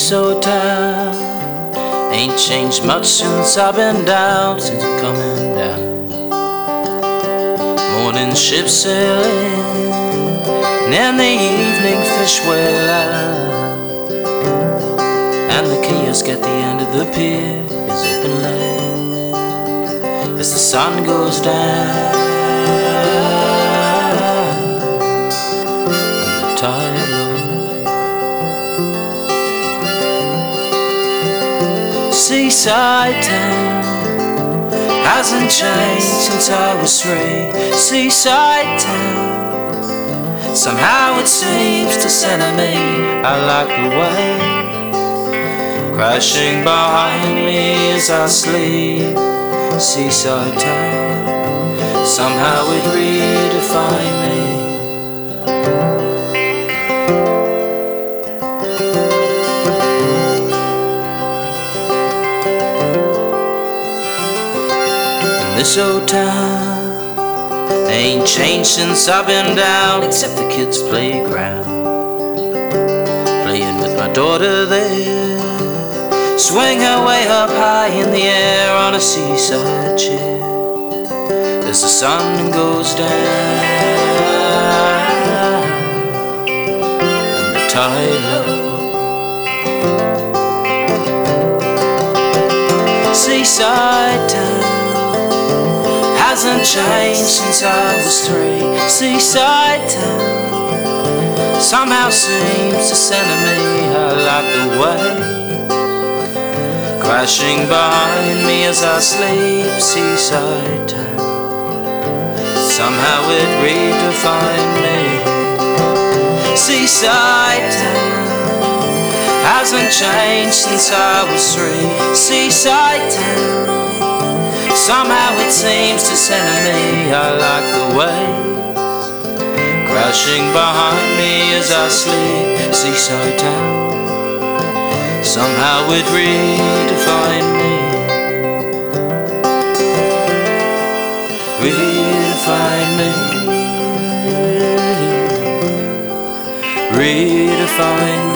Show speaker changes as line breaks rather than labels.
this old town ain't changed much since I've been down, since I'm coming down. Morning ships sailing, and in the evening fish well out, and the kiosk at the end of the pier is open late as the sun goes down and the tide low. Seaside town hasn't changed since I was 3. Seaside town, somehow it seems to center me. I like the way crashing behind me as I sleep. Seaside town, somehow it redefined me. This old town ain't changed since I've been down, except the kids' playground, playing with my daughter there. Swing her way up high in the air on a seaside chair as the sun goes down and the tide low. Seaside town hasn't changed since I was 3. Seaside town somehow seems to center me. I like the way crashing behind me as I sleep. Seaside town, somehow it redefined me. Seaside town hasn't changed since I was 3. Seaside town, somehow it seems to center me. I like the waves crashing behind me as I sleep. Seaside town, somehow it redefined me. Redefined me. Redefined me.